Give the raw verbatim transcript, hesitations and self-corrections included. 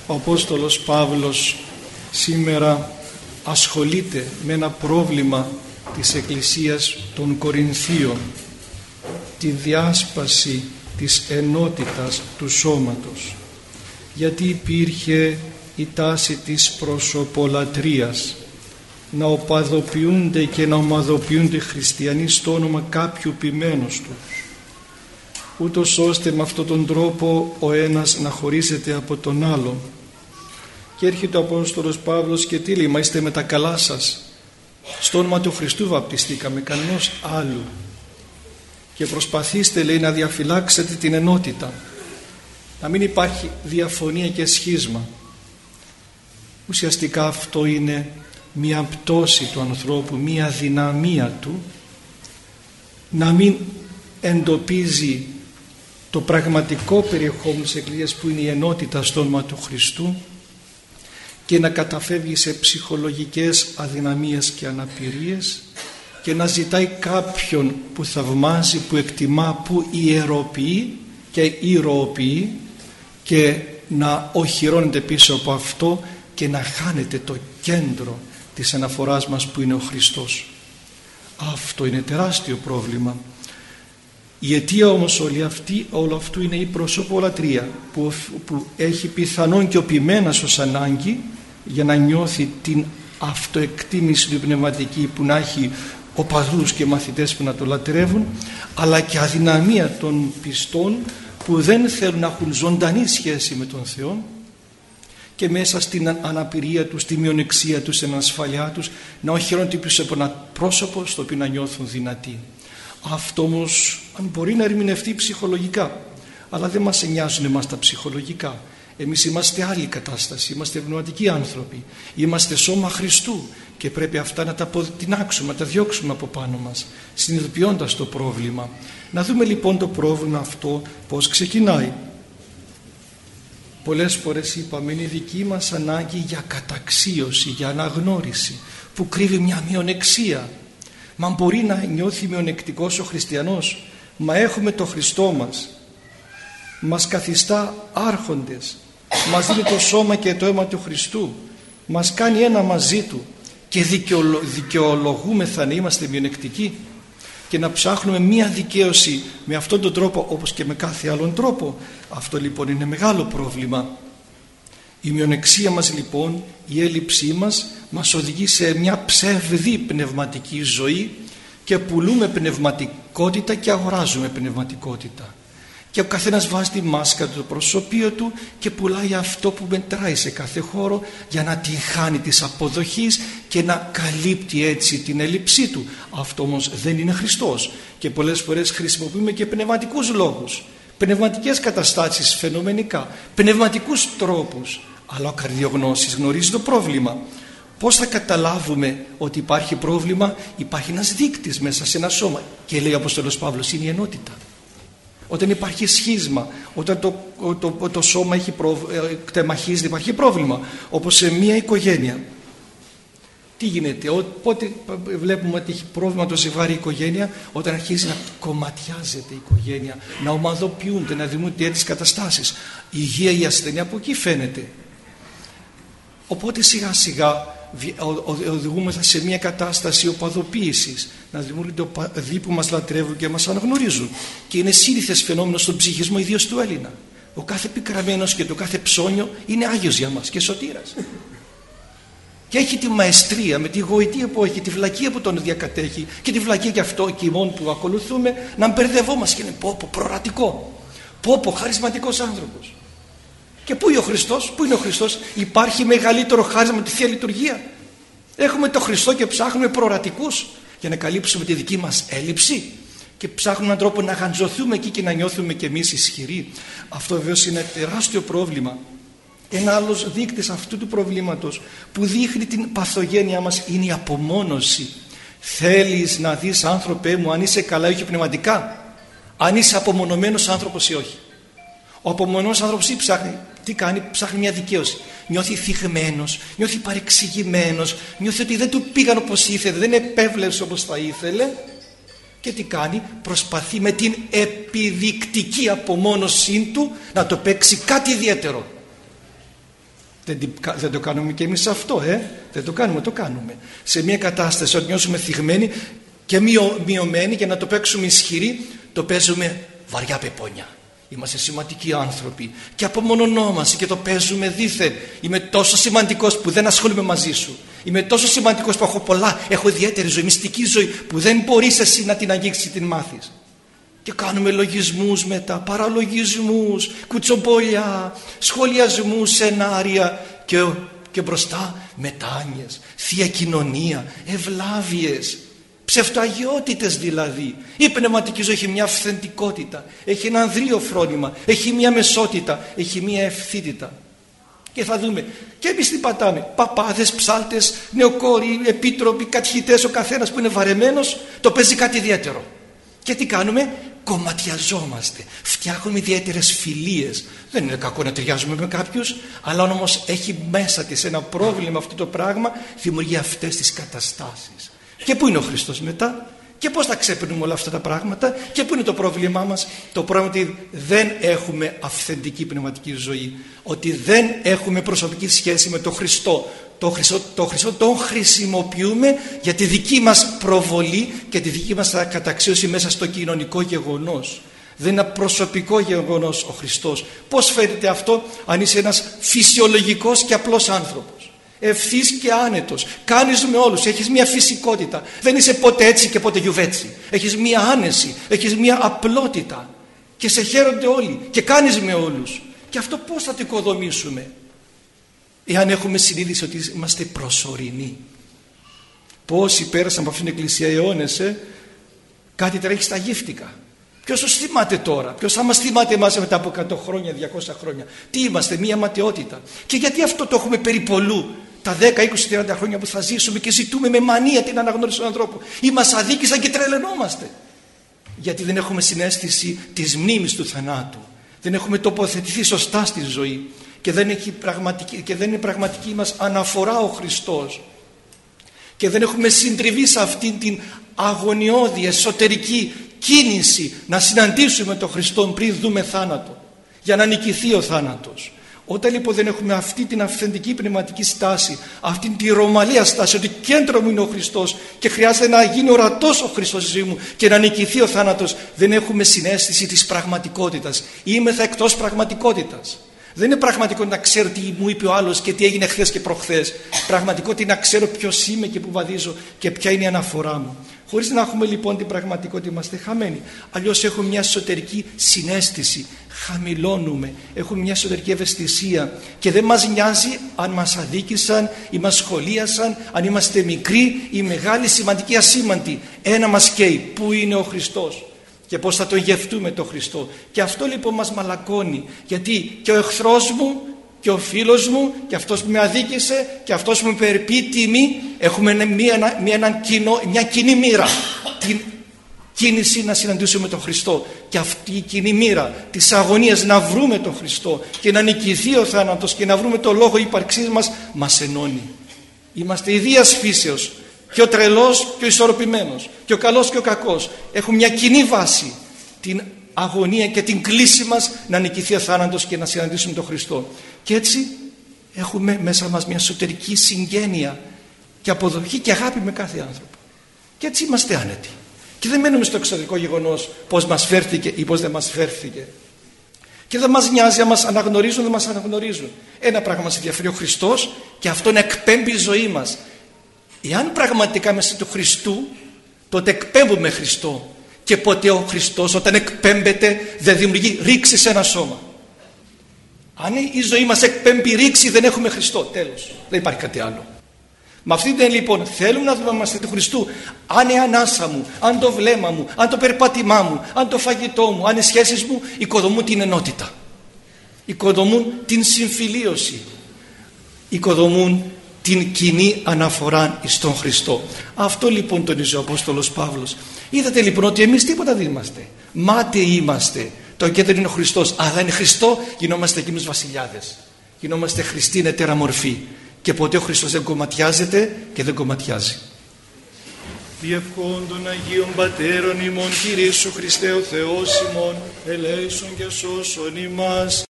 Ο Απόστολος Παύλος σήμερα ασχολείται με ένα πρόβλημα της Εκκλησίας των Κορινθίων, τη διάσπαση της ενότητας του σώματος, γιατί υπήρχε η τάση της προσωπολατρίας, να οπαδοποιούνται και να ομαδοποιούνται χριστιανοί στο όνομα κάποιου ποιμένος τους, ούτως ώστε με αυτόν τον τρόπο ο ένας να χωρίζεται από τον άλλον. Και έρχεται ο Απόστολος Παύλος και τι λέει? Μα είστε με τα καλά σας, στο όνομα του Χριστού βαπτιστήκαμε, κανένας άλλου, και προσπαθήστε, λέει, να διαφυλάξετε την ενότητα, να μην υπάρχει διαφωνία και σχίσμα. Ουσιαστικά αυτό είναι μια πτώση του ανθρώπου, μια δυναμία του να μην εντοπίζει το πραγματικό περιεχόμενο της Εκκλησίας, που είναι η ενότητα στο όνομα του Χριστού, και να καταφεύγει σε ψυχολογικές αδυναμίες και αναπηρίες και να ζητάει κάποιον που θαυμάζει, που εκτιμά, που ιεροποιεί και ηρωοποιεί, και να οχυρώνεται πίσω από αυτό και να χάνεται το κέντρο της αναφοράς μας, που είναι ο Χριστός. Αυτό είναι τεράστιο πρόβλημα. Η αιτία όμως όλη αυτή, όλο αυτού είναι η προσωπολατρία, που, που έχει πιθανόν και ο ποιμένας ως ανάγκη για να νιώθει την αυτοεκτίμηση του πνευματική, που να έχει οπαδούς και μαθητές που να το λατρεύουν, αλλά και αδυναμία των πιστών που δεν θέλουν να έχουν ζωντανή σχέση με τον Θεό, και μέσα στην αναπηρία τους, στη μειονεξία τους, στην ανασφαλιά τους, να οχυρώνονται πίσω από ένα πρόσωπο στο οποίο να νιώθουν δυνατοί. Αυτό όμως αν μπορεί να ερμηνευτεί ψυχολογικά, αλλά δεν μας νοιάζουν εμάς τα ψυχολογικά. Εμείς είμαστε άλλη κατάσταση, είμαστε πνευματικοί άνθρωποι, είμαστε σώμα Χριστού και πρέπει αυτά να τα αποτινάξουμε, να τα διώξουμε από πάνω μας, συνειδητοποιώντας το πρόβλημα. Να δούμε λοιπόν το πρόβλημα αυτό πώς ξεκινάει. Πολλές φορές είπαμε, είναι η δική μας ανάγκη για καταξίωση, για αναγνώριση, που κρύβει μια μειονεξία. Μα μπορεί να νιώθει μειονεκτικός ο χριστιανός? Μα έχουμε το Χριστό μας, μας καθιστά άρχοντες, μας δίνει το σώμα και το αίμα του Χριστού, μας κάνει ένα μαζί του, και δικαιολο, δικαιολογούμεθα να είμαστε μειονεκτικοί και να ψάχνουμε μία δικαίωση με αυτόν τον τρόπο, όπως και με κάθε άλλον τρόπο? Αυτό λοιπόν είναι μεγάλο πρόβλημα. Η μειονεξία μας λοιπόν, η έλλειψή μας, μας οδηγεί σε μια ψευδή πνευματική ζωή, και πουλούμε πνευματικότητα και αγοράζουμε πνευματικότητα, και ο καθένας βάζει τη μάσκα του, το προσωπείο του, και πουλάει αυτό που μετράει σε κάθε χώρο, για να την χάνει της αποδοχής και να καλύπτει έτσι την έλλειψή του. Αυτό όμως δεν είναι Χριστός, και πολλές φορές χρησιμοποιούμε και πνευματικούς λόγους, πνευματικές καταστάσεις φαινομενικά, πνευματικούς τρόπους, αλλά ο καρδιογνώστης γνωρίζει το πρόβλημα. Πώς θα καταλάβουμε ότι υπάρχει πρόβλημα? Υπάρχει ένας δείκτης μέσα σε ένα σώμα, και λέει ο Απόστολος Παύλος, είναι η ενότητα. Όταν υπάρχει σχίσμα, όταν το, το, το, το σώμα έχει προ, κτεμαχίζεται, υπάρχει πρόβλημα. Όπως σε μια οικογένεια. Τι γίνεται? Πότε βλέπουμε ότι έχει πρόβλημα το ζευγάρι, η οικογένεια? Όταν αρχίζει να κομματιάζεται η οικογένεια, να ομαδοποιούνται, να δημιουργούνται έτσι καταστάσεις. Η υγεία, η ασθένεια από εκεί φαίνεται. Οπότε σιγά σιγά οδηγούμεθα σε μια κατάσταση οπαδοποίησης, να δημιουργούνται οπαδοί που μας λατρεύουν και μας αναγνωρίζουν, και είναι σύνηθες φαινόμενο στον ψυχισμό, ιδίως του Έλληνα. Ο κάθε πικραμένος και το κάθε ψώνιο είναι Άγιος για μας και σωτήρας, και έχει τη μαεστρία με τη γοητεία που έχει, τη βλακεία που τον διακατέχει, και τη βλακεία και αυτό και ημών που ακολουθούμε, να μπερδευόμαστε και είναι πω πω προορατικό, πω πω χαρισματικός άνθρωπος. Και πού είναι ο Χριστός? Πού είναι ο Χριστός? Υπάρχει μεγαλύτερο χάρισμα με τη Θεία Λειτουργία? Έχουμε το Χριστό και ψάχνουμε προορατικούς για να καλύψουμε τη δική μας έλλειψη, και ψάχνουμε έναν τρόπο να γαντζωθούμε εκεί και να νιώθουμε κι εμείς ισχυροί. Αυτό βεβαίως είναι τεράστιο πρόβλημα. Ένα άλλος δείκτης αυτού του προβλήματος που δείχνει την παθογένειά μας είναι η απομόνωση. Θέλεις να δεις, άνθρωπέ μου, αν είσαι καλά ή όχι πνευματικά? Αν είσαι απομονωμένος άνθρωπος ή όχι? Ο απομονωμένος άνθρωπος τι ψάχνει? Τι κάνει? Ψάχνει μια δικαίωση. Νιώθει θυγμένος, νιώθει παρεξηγημένος, νιώθει ότι δεν του πήγαν όπως ήθελε, δεν επέβλεψε όπως θα ήθελε, και τι κάνει? Προσπαθεί με την επιδεικτική απομόνωσή του να το παίξει κάτι ιδιαίτερο. Δεν, δεν το κάνουμε και εμείς αυτό, ε? Δεν το κάνουμε, το κάνουμε. Σε μια κατάσταση όταν νιώσουμε θυγμένοι και μειω, μειωμένοι, για να το παίξουμε ισχυροί, το παίζουμε βαριά πεπόνια. Είμαστε σημαντικοί άνθρωποι και απομονωνόμαστε και το παίζουμε δήθεν. Είμαι τόσο σημαντικός που δεν ασχολούμαι μαζί σου. Είμαι τόσο σημαντικός που έχω πολλά, έχω ιδιαίτερη ζωή, μυστική ζωή που δεν μπορείς εσύ να την αγγίξεις, την μάθεις. Και κάνουμε λογισμούς μετά, παραλογισμούς, κουτσομπόλια, σχολιασμούς, σενάρια και, και μπροστά μετάνοιες, θεία κοινωνία, ευλάβειες, ψευταγιότητες δηλαδή. Η πνευματική ζωή έχει μια αυθεντικότητα, έχει ένα ανδρείο φρόνημα, έχει μια μεσότητα, έχει μια ευθύτητα. Και θα δούμε και εμείς τι πατάμε, παπάδες, ψάλτες, νεοκόροι, επίτροποι, κατηχητές, ο καθένας που είναι βαρεμένος το παίζει κάτι ιδιαίτερο. Και τι κάνουμε? Κομματιαζόμαστε, φτιάχνουμε ιδιαίτερες φιλίες. Δεν είναι κακό να ταιριάζουμε με κάποιους, αλλά όμως έχει μέσα της ένα πρόβλημα αυτό το πράγμα, δημιουργεί αυτές τις καταστάσεις. Και πού είναι ο Χριστός μετά? Και πώς θα ξέπαιρνουμε όλα αυτά τα πράγματα? Και πού είναι το πρόβλημά μας? Το πρόβλημα είναι ότι δεν έχουμε αυθεντική πνευματική ζωή, ότι δεν έχουμε προσωπική σχέση με τον Χριστό. Το Χριστό, το Χριστό τον χρησιμοποιούμε για τη δική μας προβολή και τη δική μας καταξίωση μέσα στο κοινωνικό γεγονός. Δεν είναι ένα προσωπικό γεγονός ο Χριστός. Πώς φέρεται αυτό αν είσαι ένας φυσιολογικός και απλός άνθρωπος, ευθύς και άνετος, κάνεις με όλους, έχεις μια φυσικότητα, δεν είσαι ποτέ έτσι και ποτέ γιουβέτσι, έχεις μια άνεση, έχεις μια απλότητα και σε χαίρονται όλοι και κάνεις με όλους. Και αυτό πώς θα το οικοδομήσουμε? Εάν έχουμε συνείδηση ότι είμαστε προσωρινοί. Πόσοι πέρασαν από αυτήν την εκκλησία αιώνες, ε? Κάτι τρέχει στα γύφτικα. Ποιος τους θυμάται τώρα? Ποιος θα μας θυμάται εμάς μετά από εκατό χρόνια, διακόσια χρόνια? Τι είμαστε? Μία ματαιότητα. Και γιατί αυτό το έχουμε περιπολού τα δέκα, είκοσι, τριάντα χρόνια που θα ζήσουμε και ζητούμε με μανία την αναγνώριση του ανθρώπου, ή μας αδίκησαν και τρελαινόμαστε? Γιατί δεν έχουμε συναίσθηση της μνήμης του θανάτου. Δεν έχουμε τοποθετηθεί σωστά στη ζωή. Και δεν, έχει πραγματική, και δεν είναι πραγματική μας αναφορά ο Χριστός. Και δεν έχουμε συντριβεί σε αυτήν την αγωνιώδη εσωτερική κίνηση να συναντήσουμε τον Χριστό πριν δούμε θάνατο, για να νικηθεί ο θάνατος. Όταν λοιπόν δεν έχουμε αυτή την αυθεντική πνευματική στάση, αυτή την ρωμαλαία στάση, ότι κέντρο μου είναι ο Χριστός και χρειάζεται να γίνει ορατός ο Χριστός στη ζωή μου και να νικηθεί ο θάνατος, δεν έχουμε συναίσθηση της πραγματικότητας. Είμεθα εκτός πραγματικότητας. Δεν είναι πραγματικό να ξέρω τι μου είπε ο άλλος και τι έγινε χθες και προχθές. Πραγματικότητα είναι να ξέρω ποιος είμαι και που βαδίζω και ποια είναι η αναφορά μου. Χωρίς να έχουμε λοιπόν την πραγματικότητα είμαστε χαμένοι. Αλλιώς έχουμε μια εσωτερική συναίσθηση, χαμηλώνουμε, έχουμε μια εσωτερική ευαισθησία και δεν μας νοιάζει αν μας αδίκησαν ή μας σχολίασαν, αν είμαστε μικροί ή μεγάλοι, σημαντικοί, ασήμαντοι. Ένα μας καίει, πού είναι ο Χριστός και πώς θα τον γευτούμε τον Χριστό. Και αυτό λοιπόν μας μαλακώνει, γιατί και ο εχθρός μου και ο φίλος μου και αυτός που με αδίκησε και αυτός που με περιποιεί τιμή, έχουμε μια, μια, μια, κοινό, μια κοινή μοίρα, την κίνηση να συναντήσουμε τον Χριστό. Και αυτή η κοινή μοίρα της αγωνίας να βρούμε τον Χριστό και να νικηθεί ο θάνατος και να βρούμε το λόγο ύπαρξής μας, μας ενώνει. Είμαστε ιδίας φύσεως, και ο τρελός και ο ισορροπημένος, και ο καλός και ο κακός. Έχουμε μια κοινή βάση, την αγωνία και την κλίση μας να νικηθεί ο θάνατος και να συναντήσουμε τον Χριστό. Και έτσι έχουμε μέσα μας μια εσωτερική συγγένεια και αποδοχή και αγάπη με κάθε άνθρωπο. Και έτσι είμαστε άνετοι. Και δεν μένουμε στο εξωτερικό γεγονός πώς μας φέρθηκε ή πώς δεν μας φέρθηκε. Και δεν μας νοιάζει αν μας αναγνωρίζουν ή δεν μας αναγνωρίζουν. Ένα πράγμα μας ενδιαφέρει, ο Χριστός, και αυτό να εκπέμπει η ζωή μας. Εάν πραγματικά μέσα του Χριστού, τότε εκπέμπουμε Χριστό. Και ποτέ ο Χριστός όταν εκπέμπεται δεν δημιουργεί ρήξη σε ένα σώμα. Αν η ζωή μας εκπέμπει ρήξη, δεν έχουμε Χριστό. Τέλος. Δεν υπάρχει κάτι άλλο. Με αυτή την λοιπόν θέλουμε να δούμε είμαστε του Χριστού. Αν η ανάσα μου, αν το βλέμμα μου, αν το περπάτημά μου, αν το φαγητό μου, αν οι σχέσεις μου οικοδομούν την ενότητα, οικοδομούν την συμφιλίωση, οικοδομούν την κοινή αναφορά στον Χριστό. Αυτό λοιπόν τονίζει ο Απόστολος Παύλος. Είδατε λοιπόν ότι εμείς τίποτα δεν είμαστε. Μάταιοι είμαστε. Το κέντρο είναι ο Χριστός. Αλλά είναι Χριστό, γινόμαστε εκείνους βασιλιάδες. Γινόμαστε Χριστοί εταίρα μορφή. Και ποτέ ο Χριστός δεν κομματιάζεται και δεν κομματιάζει. Διευχών των Αγίων Πατέρων ημών, Κύριε Ιησού Χριστέ ο Θεός ημών, ελέησον και σώσον ημάς.